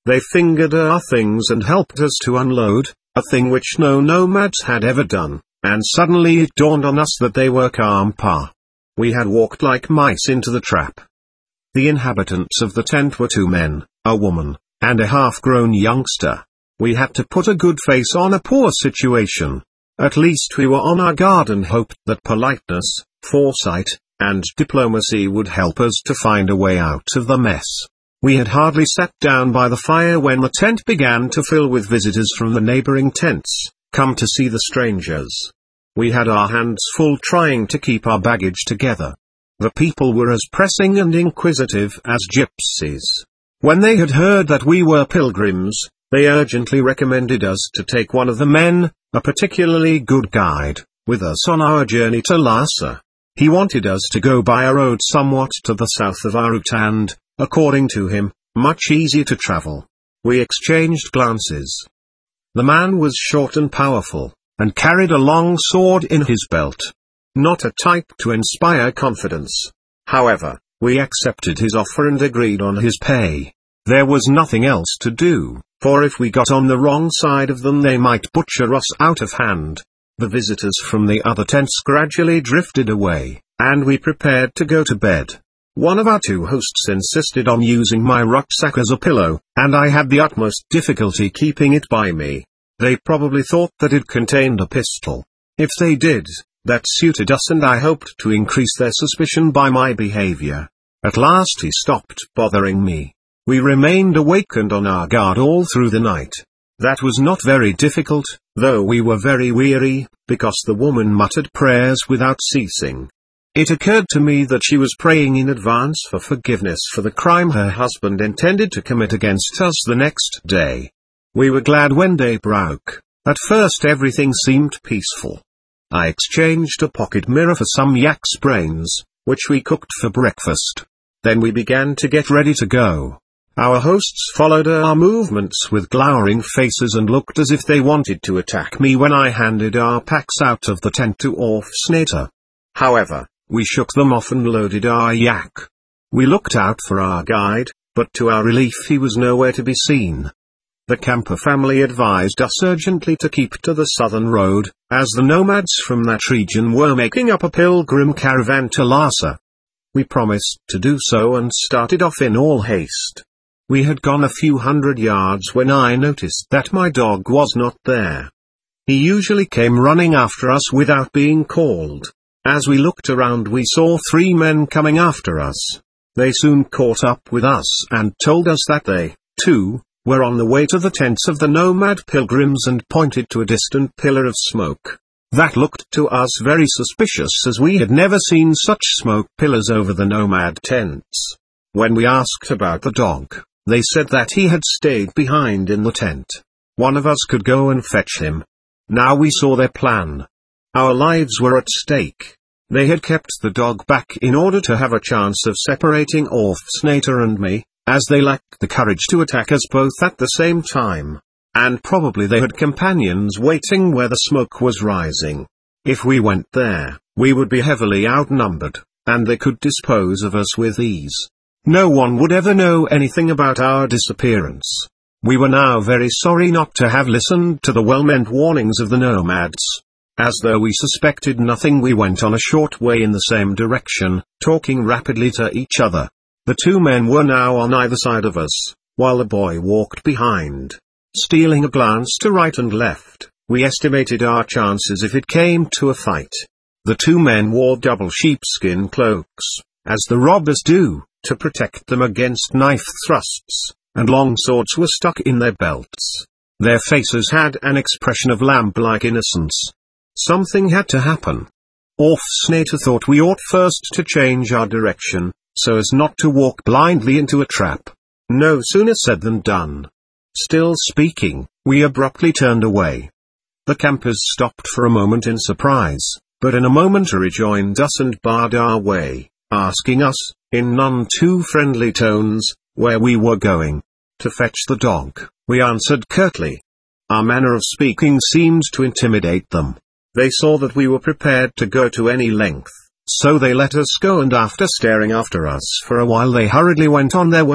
They fingered our things and helped us to unload, a thing which no nomads had ever done, and suddenly it dawned on us that they were Kampa. We had walked like mice into the trap. The inhabitants of the tent were 2 men, a woman, and a half-grown youngster. We had to put a good face on a poor situation. At least we were on our guard and hoped that politeness, foresight, and diplomacy would help us to find a way out of the mess. We had hardly sat down by the fire when the tent began to fill with visitors from the neighboring tents, come to see the strangers. We had our hands full trying to keep our baggage together. The people were as pressing and inquisitive as gypsies. When they had heard that we were pilgrims, they urgently recommended us to take one of the men, a particularly good guide, with us on our journey to Lhasa. He wanted us to go by a road somewhat to the south of our route and, according to him, much easier to travel. We exchanged glances. The man was short and powerful, and carried a long sword in his belt. Not a type to inspire confidence. However, we accepted his offer and agreed on his pay. There was nothing else to do, for if we got on the wrong side of them they might butcher us out of hand. The visitors from the other tents gradually drifted away, and we prepared to go to bed. One of our 2 hosts insisted on using my rucksack as a pillow, and I had the utmost difficulty keeping it by me. They probably thought that it contained a pistol. If they did, that suited us, and I hoped to increase their suspicion by my behavior. At last he stopped bothering me. We remained awake and on our guard all through the night. That was not very difficult, though we were very weary, because the woman muttered prayers without ceasing. It occurred to me that she was praying in advance for forgiveness for the crime her husband intended to commit against us the next day. We were glad when day broke. At first everything seemed peaceful. I exchanged a pocket mirror for some yak's brains, which we cooked for breakfast. Then we began to get ready to go. Our hosts followed our movements with glowering faces and looked as if they wanted to attack me when I handed our packs out of the tent to Orfsnater. However, we shook them off and loaded our yak. We looked out for our guide, but to our relief he was nowhere to be seen. The Kampa family advised us urgently to keep to the southern road, as the nomads from that region were making up a pilgrim caravan to Lhasa. We promised to do so and started off in all haste. We had gone a few hundred yards when I noticed that my dog was not there. He usually came running after us without being called. As we looked around we saw 3 men coming after us. They soon caught up with us and told us that they, too, were on the way to the tents of the nomad pilgrims and pointed to a distant pillar of smoke. That looked to us very suspicious as we had never seen such smoke pillars over the nomad tents. When we asked about the dog, they said that he had stayed behind in the tent. One of us could go and fetch him. Now we saw their plan. Our lives were at stake. They had kept the dog back in order to have a chance of separating Orfsnater and me, as they lacked the courage to attack us both at the same time. And probably they had companions waiting where the smoke was rising. If we went there, we would be heavily outnumbered, and they could dispose of us with ease. No one would ever know anything about our disappearance. We were now very sorry not to have listened to the well-meant warnings of the nomads. As though we suspected nothing, we went on a short way in the same direction, talking rapidly to each other. The 2 men were now on either side of us, while the boy walked behind. Stealing a glance to right and left, we estimated our chances if it came to a fight. The 2 men wore double sheepskin cloaks, as the robbers do, to protect them against knife thrusts, and long swords were stuck in their belts. Their faces had an expression of lamb-like innocence. Something had to happen. Orfsnater thought we ought first to change our direction, so as not to walk blindly into a trap. No sooner said than done. Still speaking, we abruptly turned away. The campers stopped for a moment in surprise, but in a moment rejoined us and barred our way, asking us, in none too friendly tones, where we were going. To fetch the dog, we answered curtly. Our manner of speaking seemed to intimidate them. They saw that we were prepared to go to any length, so they let us go, and after staring after us for a while they hurriedly went on their way.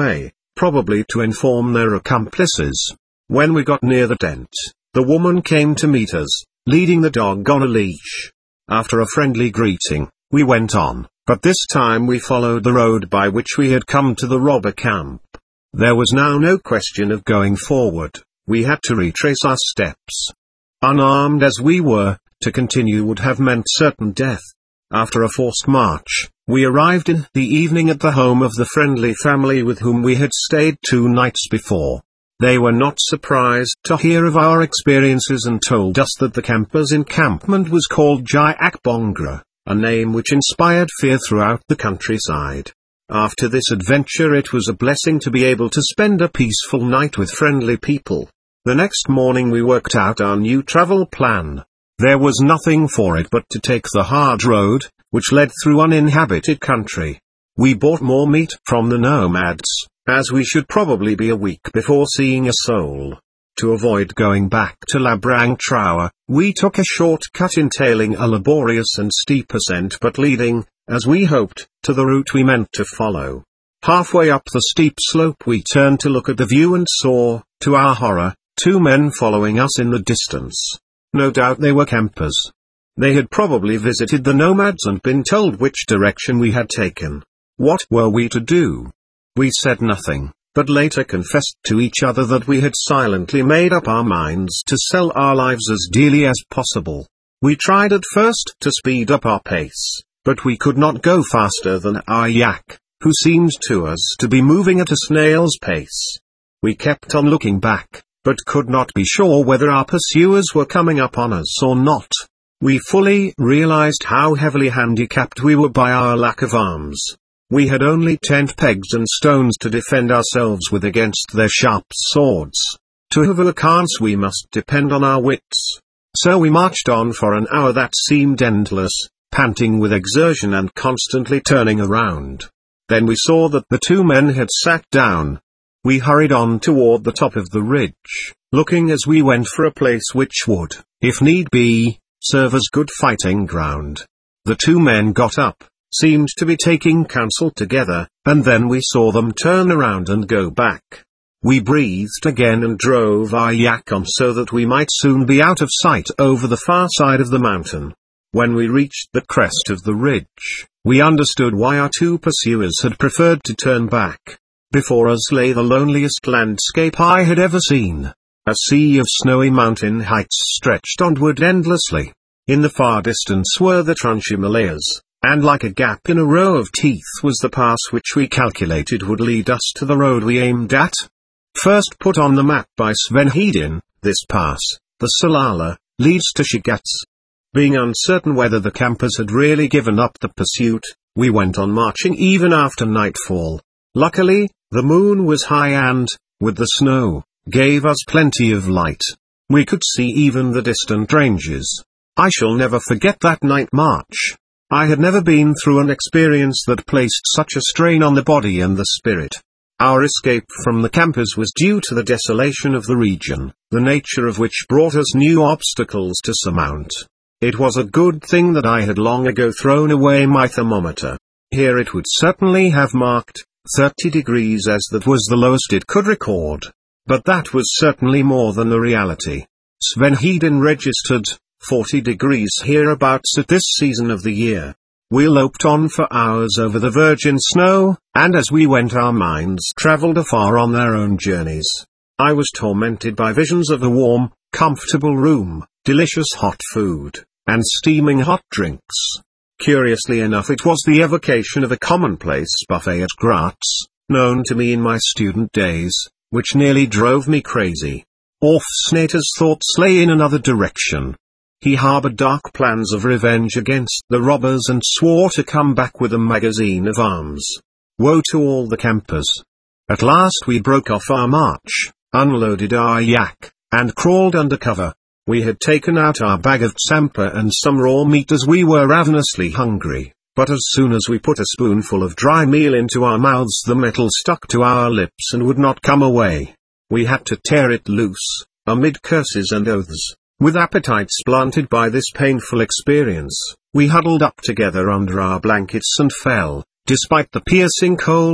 probably to inform their accomplices. When we got near the tent, the woman came to meet us, leading the dog on a leash. After a friendly greeting, we went on, but this time we followed the road by which we had come to the robber camp. There was now no question of going forward. We had to retrace our steps. Unarmed as we were, to continue would have meant certain death. After a forced march, we arrived in the evening at the home of the friendly family with whom we had stayed 2 nights before. They were not surprised to hear of our experiences and told us that the campers' encampment was called Jayak Bongra, a name which inspired fear throughout the countryside. After this adventure it was a blessing to be able to spend a peaceful night with friendly people. The next morning we worked out our new travel plan. There was nothing for it but to take the hard road, which led through uninhabited country. We bought more meat from the nomads, as we should probably be a week before seeing a soul. To avoid going back to Labrang Trower, we took a shortcut entailing a laborious and steep ascent but leading, as we hoped, to the route we meant to follow. Halfway up the steep slope we turned to look at the view and saw, to our horror, 2 men following us in the distance. No doubt they were campers. They had probably visited the nomads and been told which direction we had taken. What were we to do? We said nothing, but later confessed to each other that we had silently made up our minds to sell our lives as dearly as possible. We tried at first to speed up our pace, but we could not go faster than our yak, who seemed to us to be moving at a snail's pace. We kept on looking back, but could not be sure whether our pursuers were coming up on us or not. We fully realized how heavily handicapped we were by our lack of arms. We had only tent pegs and stones to defend ourselves with against their sharp swords. To have a chance we must depend on our wits. So we marched on for an hour that seemed endless, panting with exertion and constantly turning around. Then we saw that the 2 men had sat down. We hurried on toward the top of the ridge, looking as we went for a place which would, if need be, serve as good fighting ground. The 2 men got up, seemed to be taking counsel together, and then we saw them turn around and go back. We breathed again and drove our yak on so that we might soon be out of sight over the far side of the mountain. When we reached the crest of the ridge, we understood why our 2 pursuers had preferred to turn back. Before us lay the loneliest landscape I had ever seen. A sea of snowy mountain heights stretched onward endlessly. In the far distance were the Trunch Himalayas, and like a gap in a row of teeth was the pass which we calculated would lead us to the road we aimed at. First put on the map by Sven Hedin, this pass, the Salala, leads to Shigats. Being uncertain whether the campers had really given up the pursuit, we went on marching even after nightfall. Luckily, the moon was high and, with the snow, gave us plenty of light. We could see even the distant ranges. I shall never forget that night march. I had never been through an experience that placed such a strain on the body and the spirit. Our escape from the campers was due to the desolation of the region, the nature of which brought us new obstacles to surmount. It was a good thing that I had long ago thrown away my thermometer. Here it would certainly have marked 30 degrees as that was the lowest it could record. But that was certainly more than the reality. Sven Hedin registered 40 degrees hereabouts at this season of the year. We loped on for hours over the virgin snow, and as we went our minds traveled afar on their own journeys. I was tormented by visions of a warm, comfortable room, delicious hot food, and steaming hot drinks. Curiously enough it was the evocation of a commonplace buffet at Graz, known to me in my student days, which nearly drove me crazy. Orf Snater's thoughts lay in another direction. He harbored dark plans of revenge against the robbers and swore to come back with a magazine of arms. Woe to all the campers. At last we broke off our march, unloaded our yak, and crawled under cover. We had taken out our bag of tsampa and some raw meat as we were ravenously hungry, but as soon as we put a spoonful of dry meal into our mouths the metal stuck to our lips and would not come away. We had to tear it loose, amid curses and oaths. With appetites blunted by this painful experience, we huddled up together under our blankets and fell, despite the piercing cold,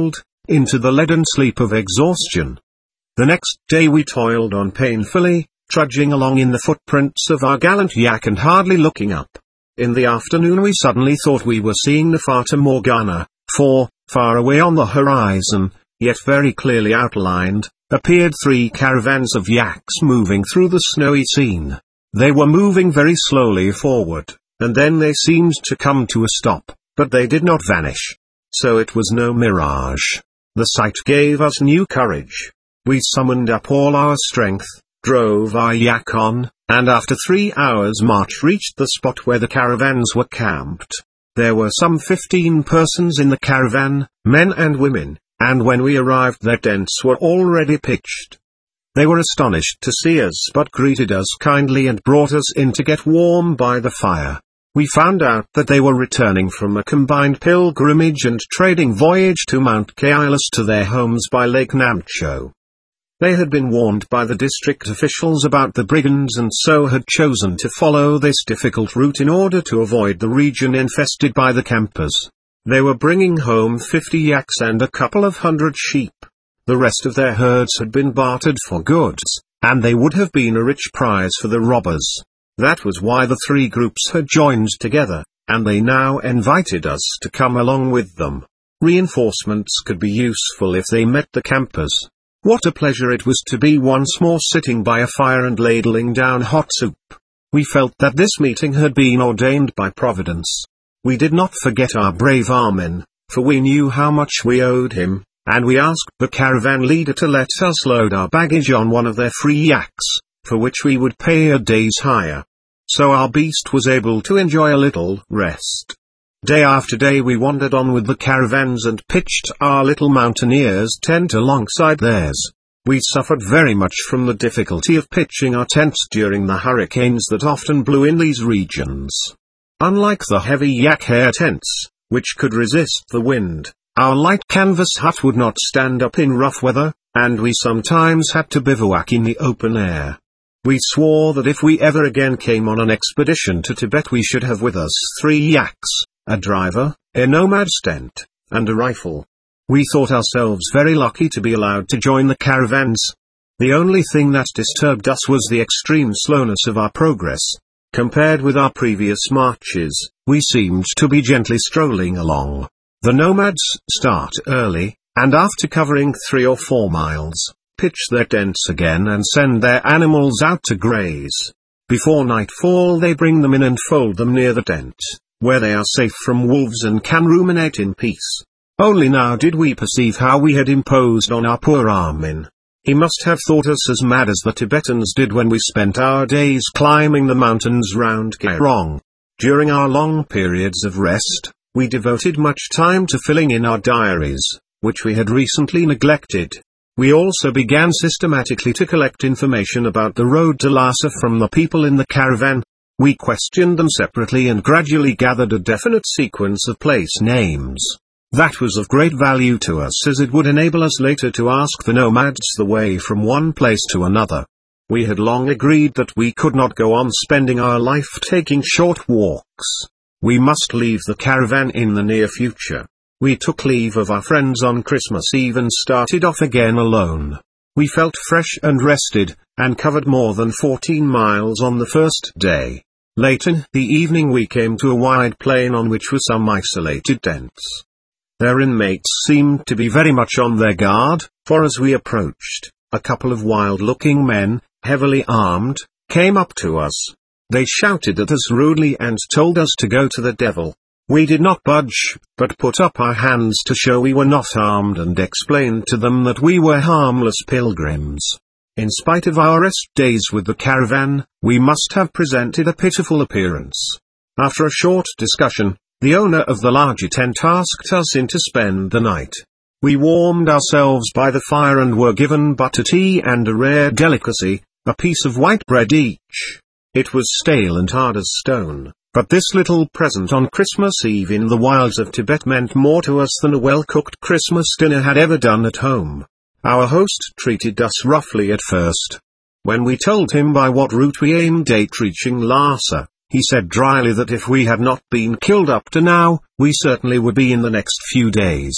into the leaden sleep of exhaustion. The next day we toiled on painfully, trudging along in the footprints of our gallant yak and hardly looking up. In the afternoon we suddenly thought we were seeing the Fata Morgana, for, far away on the horizon, yet very clearly outlined, appeared 3 caravans of yaks moving through the snowy scene. They were moving very slowly forward, and then they seemed to come to a stop, but they did not vanish. So it was no mirage. The sight gave us new courage. We summoned up all our strength, drove our yak on, and after 3 hours' march reached the spot where the caravans were camped. There were some 15 persons in the caravan, men and women, and when we arrived their tents were already pitched. They were astonished to see us but greeted us kindly and brought us in to get warm by the fire. We found out that they were returning from a combined pilgrimage and trading voyage to Mount Kailas to their homes by Lake Namcho. They had been warned by the district officials about the brigands and so had chosen to follow this difficult route in order to avoid the region infested by the campers. They were bringing home 50 yaks and a couple of hundred sheep. The rest of their herds had been bartered for goods, and they would have been a rich prize for the robbers. That was why the 3 groups had joined together, and they now invited us to come along with them. Reinforcements could be useful if they met the campers. What a pleasure it was to be once more sitting by a fire and ladling down hot soup. We felt that this meeting had been ordained by Providence. We did not forget our brave Armin, for we knew how much we owed him, and we asked the caravan leader to let us load our baggage on one of their free yaks, for which we would pay a day's hire. So our beast was able to enjoy a little rest. Day after day we wandered on with the caravans and pitched our little mountaineers' tent alongside theirs. We suffered very much from the difficulty of pitching our tents during the hurricanes that often blew in these regions. Unlike the heavy yak hair tents, which could resist the wind, our light canvas hut would not stand up in rough weather, and we sometimes had to bivouac in the open air. We swore that if we ever again came on an expedition to Tibet we should have with us 3 yaks, a driver, a nomad's tent, and a rifle. We thought ourselves very lucky to be allowed to join the caravans. The only thing that disturbed us was the extreme slowness of our progress. Compared with our previous marches, we seemed to be gently strolling along. The nomads start early, and after covering 3 or 4 miles, pitch their tents again and send their animals out to graze. Before nightfall they bring them in and fold them near the tent, where they are safe from wolves and can ruminate in peace. Only now did we perceive how we had imposed on our poor Armin. He must have thought us as mad as the Tibetans did when we spent our days climbing the mountains round Kairong. During our long periods of rest, we devoted much time to filling in our diaries, which we had recently neglected. We also began systematically to collect information about the road to Lhasa from the people in the caravan. We questioned them separately and gradually gathered a definite sequence of place names. That was of great value to us as it would enable us later to ask the nomads the way from one place to another. We had long agreed that we could not go on spending our life taking short walks. We must leave the caravan in the near future. We took leave of our friends on Christmas Eve and started off again alone. We felt fresh and rested, and covered more than 14 miles on the first day. Late in the evening we came to a wide plain on which were some isolated tents. Their inmates seemed to be very much on their guard, for as we approached, a couple of wild-looking men, heavily armed, came up to us. They shouted at us rudely and told us to go to the devil. We did not budge, but put up our hands to show we were not armed and explained to them that we were harmless pilgrims. In spite of our rest days with the caravan, we must have presented a pitiful appearance. After a short discussion, the owner of the larger tent asked us in to spend the night. We warmed ourselves by the fire and were given butter tea and a rare delicacy, a piece of white bread each. It was stale and hard as stone, but this little present on Christmas Eve in the wilds of Tibet meant more to us than a well-cooked Christmas dinner had ever done at home. Our host treated us roughly at first. When we told him by what route we aimed at reaching Lhasa, he said dryly that if we had not been killed up to now, we certainly would be in the next few days.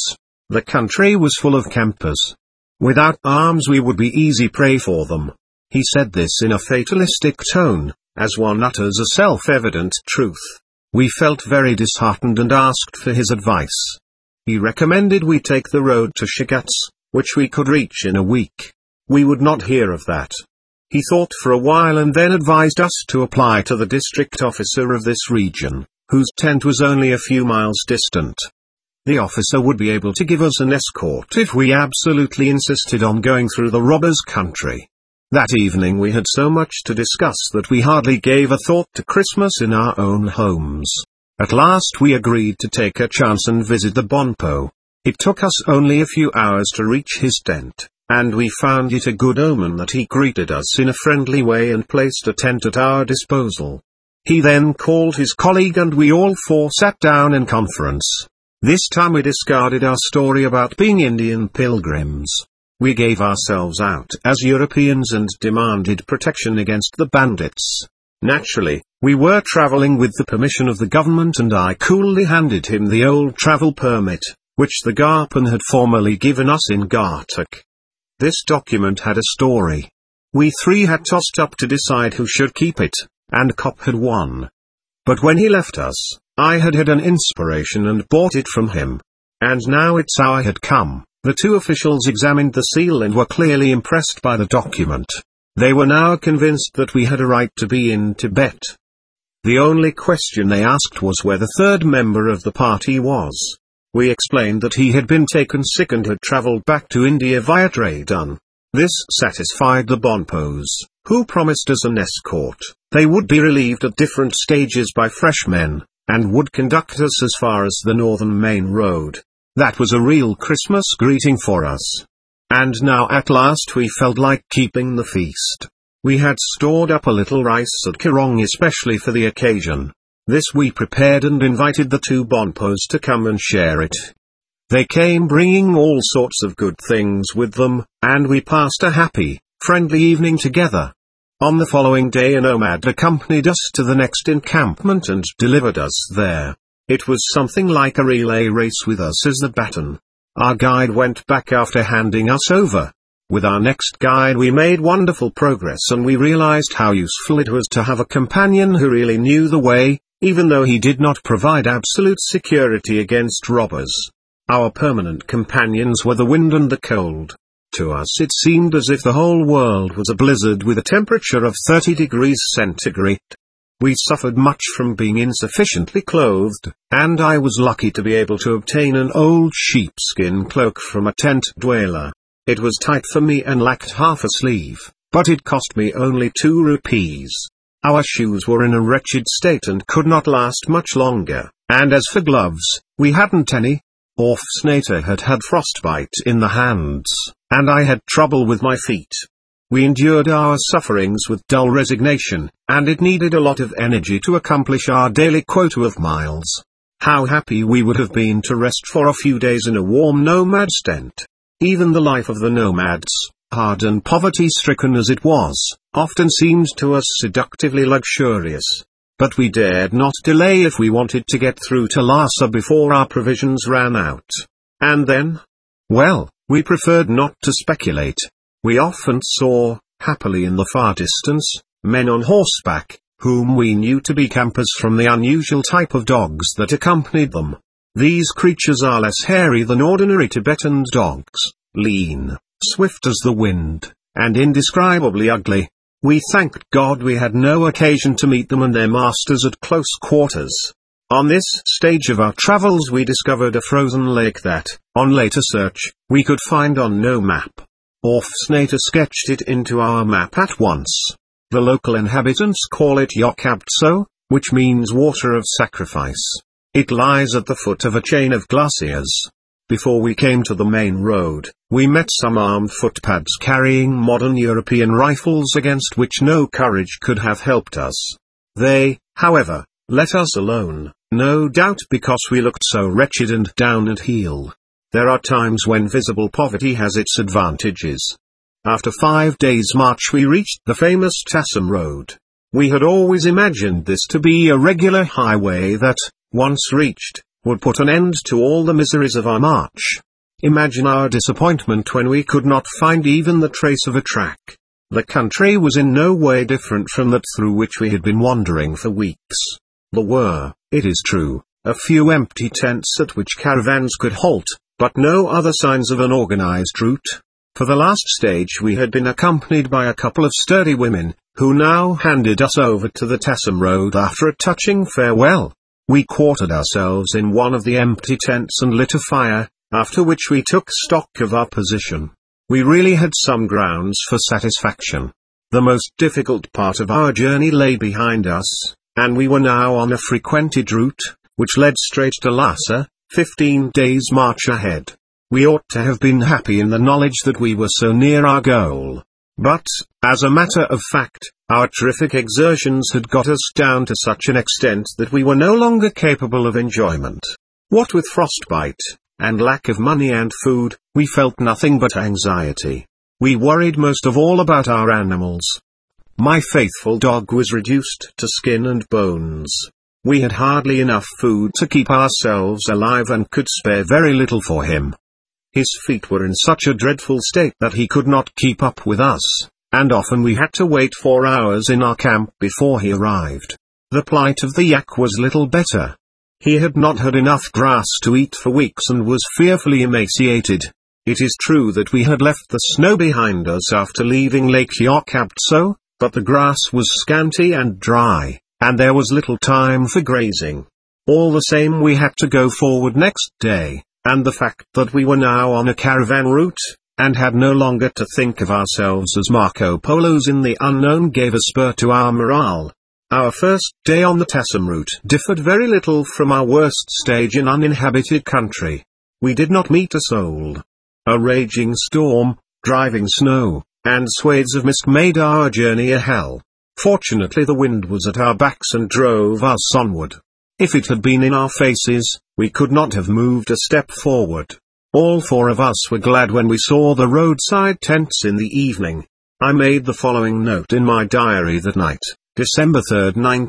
The country was full of campers. Without arms we would be easy prey for them. He said this in a fatalistic tone, as one utters a self-evident truth. We felt very disheartened and asked for his advice. He recommended we take the road to Shigats, which we could reach in a week. We would not hear of that. He thought for a while and then advised us to apply to the district officer of this region, whose tent was only a few miles distant. The officer would be able to give us an escort if we absolutely insisted on going through the robbers' country. That evening we had so much to discuss that we hardly gave a thought to Christmas in our own homes. At last we agreed to take a chance and visit the Bonpo. It took us only a few hours to reach his tent, and we found it a good omen that he greeted us in a friendly way and placed a tent at our disposal. He then called his colleague and we all four sat down in conference. This time we discarded our story about being Indian pilgrims. We gave ourselves out as Europeans and demanded protection against the bandits. Naturally, we were traveling with the permission of the government and I coolly handed him the old travel permit, which the Garpan had formerly given us in Gartuk. This document had a story. We three had tossed up to decide who should keep it, and Cop had won. But when he left us, I had had an inspiration and bought it from him. And now its hour had come. The two officials examined the seal and were clearly impressed by the document. They were now convinced that we had a right to be in Tibet. The only question they asked was where the third member of the party was. We explained that he had been taken sick and had traveled back to India via Traydun. This satisfied the Bonpos, who promised us an escort. They would be relieved at different stages by fresh men, and would conduct us as far as the northern main road. That was a real Christmas greeting for us. And now at last we felt like keeping the feast. We had stored up a little rice at Kirong especially for the occasion. This we prepared and invited the two Bonpos to come and share it. They came bringing all sorts of good things with them, and we passed a happy, friendly evening together. On the following day a nomad accompanied us to the next encampment and delivered us there. It was something like a relay race with us as the baton. Our guide went back after handing us over. With our next guide we made wonderful progress and we realized how useful it was to have a companion who really knew the way, even though he did not provide absolute security against robbers. Our permanent companions were the wind and the cold. To us it seemed as if the whole world was a blizzard with a temperature of 30 degrees centigrade. We suffered much from being insufficiently clothed, and I was lucky to be able to obtain an old sheepskin cloak from a tent dweller. It was tight for me and lacked half a sleeve, but it cost me only 2 rupees. Our shoes were in a wretched state and could not last much longer, and as for gloves, we hadn't any. Orfsnater had had frostbite in the hands, and I had trouble with my feet. We endured our sufferings with dull resignation, and it needed a lot of energy to accomplish our daily quota of miles. How happy we would have been to rest for a few days in a warm nomad's tent. Even the life of the nomads, hard and poverty-stricken as it was, often seemed to us seductively luxurious. But we dared not delay if we wanted to get through to Lhasa before our provisions ran out. And then? Well, we preferred not to speculate. We often saw, happily in the far distance, men on horseback, whom we knew to be campers from the unusual type of dogs that accompanied them. These creatures are less hairy than ordinary Tibetan dogs, lean, swift as the wind, and indescribably ugly. We thanked God we had no occasion to meet them and their masters at close quarters. On this stage of our travels we discovered a frozen lake that, on later search, we could find on no map. Orfsnater sketched it into our map at once. The local inhabitants call it Yokabtso, which means water of sacrifice. It lies at the foot of a chain of glaciers. Before we came to the main road, we met some armed footpads carrying modern European rifles against which no courage could have helped us. They, however, let us alone, no doubt because we looked so wretched and down at heel. There are times when visible poverty has its advantages. After 5 days' march we reached the famous Tassam Road. We had always imagined this to be a regular highway that, once reached, would put an end to all the miseries of our march. Imagine our disappointment when we could not find even the trace of a track. The country was in no way different from that through which we had been wandering for weeks. There were, it is true, a few empty tents at which caravans could halt, but no other signs of an organized route. For the last stage we had been accompanied by a couple of sturdy women, who now handed us over to the Tessum road after a touching farewell. We quartered ourselves in one of the empty tents and lit a fire, after which we took stock of our position. We really had some grounds for satisfaction. The most difficult part of our journey lay behind us, and we were now on a frequented route, which led straight to Lhasa, 15 days' march ahead. We ought to have been happy in the knowledge that we were so near our goal. But, as a matter of fact, our terrific exertions had got us down to such an extent that we were no longer capable of enjoyment. What with frostbite, and lack of money and food, we felt nothing but anxiety. We worried most of all about our animals. My faithful dog was reduced to skin and bones. We had hardly enough food to keep ourselves alive and could spare very little for him. His feet were in such a dreadful state that he could not keep up with us, and often we had to wait 4 hours in our camp before he arrived. The plight of the yak was little better. He had not had enough grass to eat for weeks and was fearfully emaciated. It is true that we had left the snow behind us after leaving Lake Yakabtso, but the grass was scanty and dry, and there was little time for grazing. All the same we had to go forward next day, and the fact that we were now on a caravan route, and had no longer to think of ourselves as Marco Polos in the unknown gave a spur to our morale. Our first day on the Tessum route differed very little from our worst stage in uninhabited country. We did not meet a soul. A raging storm, driving snow, and swathes of mist made our journey a hell. Fortunately the wind was at our backs and drove us onward. If it had been in our faces, we could not have moved a step forward. All 4 of us were glad when we saw the roadside tents in the evening. I made the following note in my diary that night. December 3,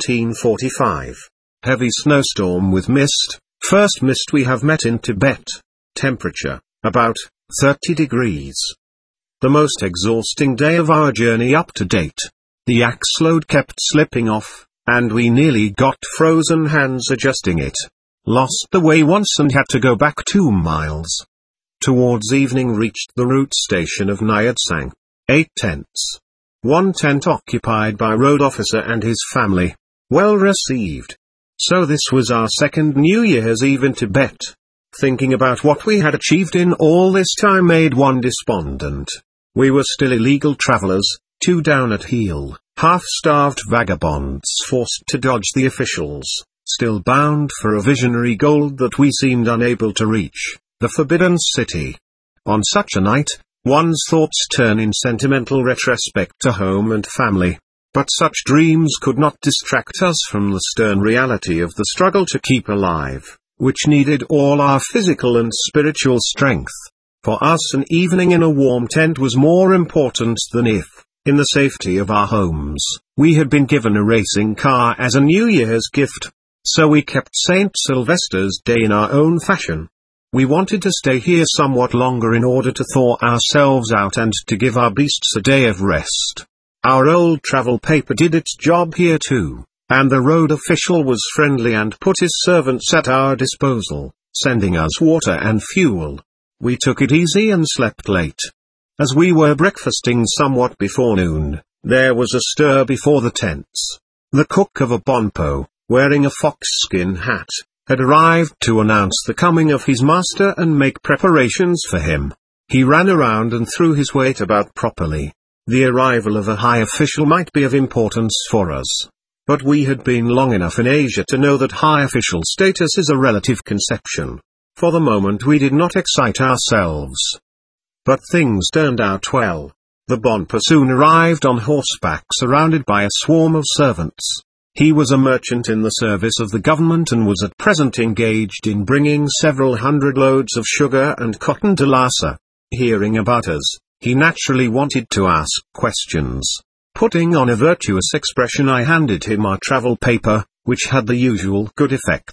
1945. Heavy snowstorm with mist, first mist we have met in Tibet. Temperature, about 30 degrees. The most exhausting day of our journey up to date. The axe load kept slipping off, and we nearly got frozen hands adjusting it. Lost the way once and had to go back 2 miles. Towards evening reached the route station of Nyatsang. 8 tents. 1 tent occupied by road officer and his family. Well received. So this was our second New Year's Eve in Tibet. Thinking about what we had achieved in all this time made one despondent. We were still illegal travelers, 2 down at heel, half-starved vagabonds forced to dodge the officials, still bound for a visionary goal that we seemed unable to reach, the Forbidden City. On such a night, one's thoughts turn in sentimental retrospect to home and family. But such dreams could not distract us from the stern reality of the struggle to keep alive, which needed all our physical and spiritual strength. For us an evening in a warm tent was more important than if, in the safety of our homes, we had been given a racing car as a New Year's gift. So we kept St. Sylvester's Day in our own fashion. We wanted to stay here somewhat longer in order to thaw ourselves out and to give our beasts a day of rest. Our old travel paper did its job here too, and the road official was friendly and put his servants at our disposal, sending us water and fuel. We took it easy and slept late. As we were breakfasting somewhat before noon, there was a stir before the tents. The cook of a bonpo, wearing a foxskin hat, had arrived to announce the coming of his master and make preparations for him. He ran around and threw his weight about properly. The arrival of a high official might be of importance for us. But we had been long enough in Asia to know that high official status is a relative conception. For the moment we did not excite ourselves. But things turned out well. The bonpo soon arrived on horseback surrounded by a swarm of servants. He was a merchant in the service of the government and was at present engaged in bringing several hundred loads of sugar and cotton to Lhasa. Hearing about us, he naturally wanted to ask questions. Putting on a virtuous expression I handed him our travel paper, which had the usual good effect.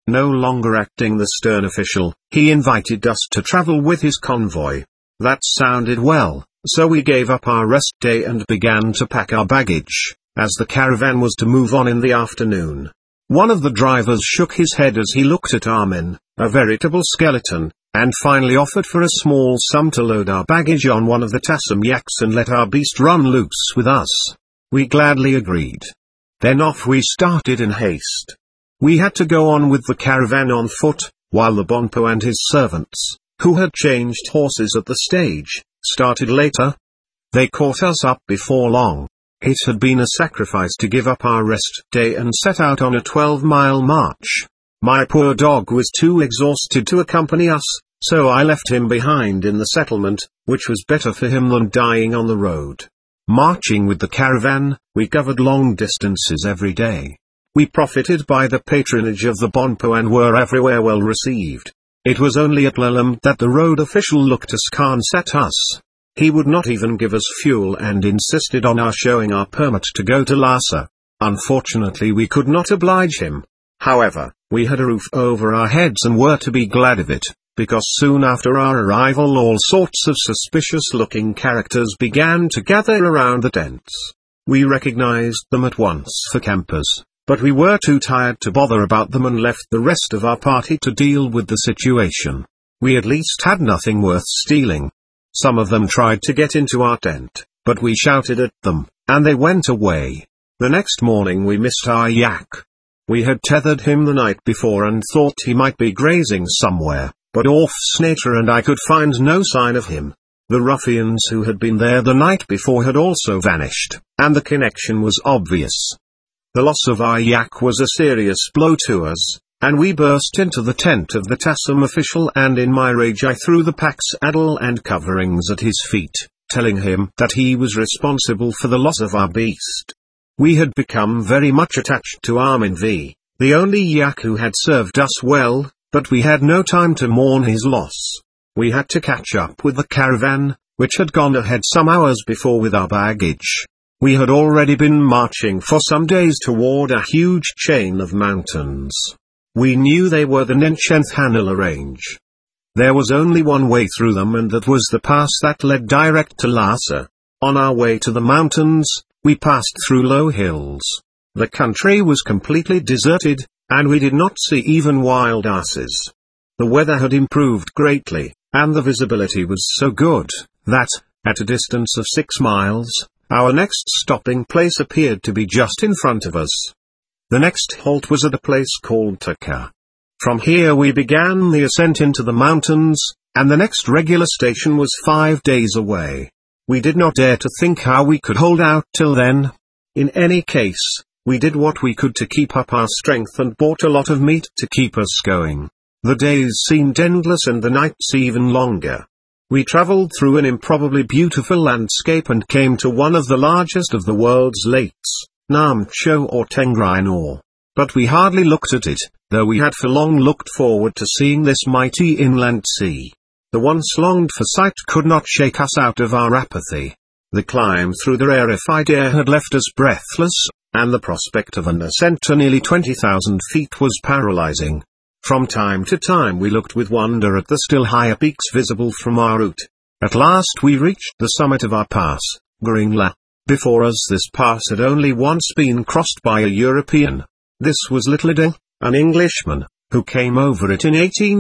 No longer acting the stern official, he invited us to travel with his convoy. That sounded well, so we gave up our rest day and began to pack our baggage, as the caravan was to move on in the afternoon. One of the drivers shook his head as he looked at our men, a veritable skeleton, and finally offered for a small sum to load our baggage on one of the Tasm yaks and let our beast run loose with us. We gladly agreed. Then off we started in haste. We had to go on with the caravan on foot, while the Bonpo and his servants, who had changed horses at the stage, started later. They caught us up before long. It had been a sacrifice to give up our rest day and set out on a 12-mile march. My poor dog was too exhausted to accompany us, so I left him behind in the settlement, which was better for him than dying on the road. Marching with the caravan, we covered long distances every day. We profited by the patronage of the Bonpo and were everywhere well received. It was only at Lelam that the road official looked askance at us. He would not even give us fuel and insisted on our showing our permit to go to Lhasa. Unfortunately we could not oblige him. However, we had a roof over our heads and were to be glad of it, because soon after our arrival all sorts of suspicious-looking characters began to gather around the tents. We recognized them at once for campers, but we were too tired to bother about them and left the rest of our party to deal with the situation. We at least had nothing worth stealing. Some of them tried to get into our tent, but we shouted at them, and they went away. The next morning we missed our yak. We had tethered him the night before and thought he might be grazing somewhere, but off Snater and I could find no sign of him. The ruffians who had been there the night before had also vanished, and the connection was obvious. The loss of our yak was a serious blow to us, and we burst into the tent of the Tasm official, and in my rage I threw the pack saddle and coverings at his feet, telling him that he was responsible for the loss of our beast. We had become very much attached to Armin V, the only yak who had served us well, but we had no time to mourn his loss. We had to catch up with the caravan, which had gone ahead some hours before with our baggage. We had already been marching for some days toward a huge chain of mountains. We knew they were the Nenshenthhanila range. There was only one way through them, and that was the pass that led direct to Lhasa. On our way to the mountains, we passed through low hills. The country was completely deserted, and we did not see even wild asses. The weather had improved greatly, and the visibility was so good, that, at a distance of 6 miles, our next stopping place appeared to be just in front of us. The next halt was at a place called Taka. From here we began the ascent into the mountains, and the next regular station was 5 days away. We did not dare to think how we could hold out till then. In any case, we did what we could to keep up our strength and bought a lot of meat to keep us going. The days seemed endless and the nights even longer. We traveled through an improbably beautiful landscape and came to one of the largest of the world's lakes, Namcho or Tengrai Nor. But we hardly looked at it, though we had for long looked forward to seeing this mighty inland sea. The once longed for sight could not shake us out of our apathy. The climb through the rarefied air had left us breathless, and the prospect of an ascent to nearly 20,000 feet was paralyzing. From time to time we looked with wonder at the still higher peaks visible from our route. At last we reached the summit of our pass, Goringla. Before us this pass had only once been crossed by a European. This was Little Adil, an Englishman, who came over it in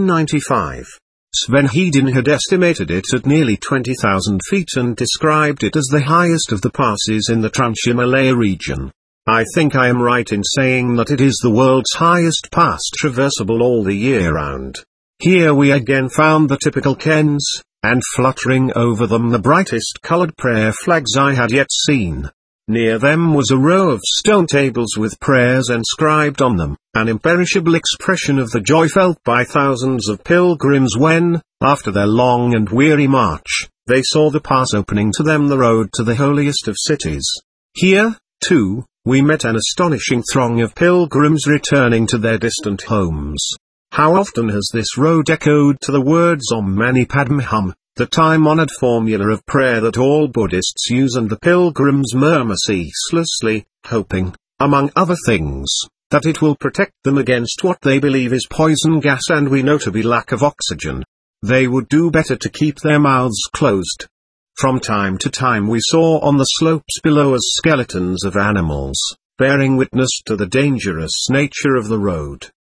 1895. Sven Hedin had estimated it at nearly 20,000 feet and described it as the highest of the passes in the Transhimalaya region. I think I am right in saying that it is the world's highest pass, traversable all the year round. Here we again found the typical Kens, and fluttering over them the brightest colored prayer flags I had yet seen. Near them was a row of stone tables with prayers inscribed on them, an imperishable expression of the joy felt by thousands of pilgrims when, after their long and weary march, they saw the pass opening to them the road to the holiest of cities. Here, too, we met an astonishing throng of pilgrims returning to their distant homes. How often has this road echoed to the words Om Mani Padme Hum, the time-honored formula of prayer that all Buddhists use and the pilgrims murmur ceaselessly, hoping, among other things, that it will protect them against what they believe is poison gas and we know to be lack of oxygen. They would do better to keep their mouths closed. From time to time we saw on the slopes below us skeletons of animals, bearing witness to the dangerous nature of the road.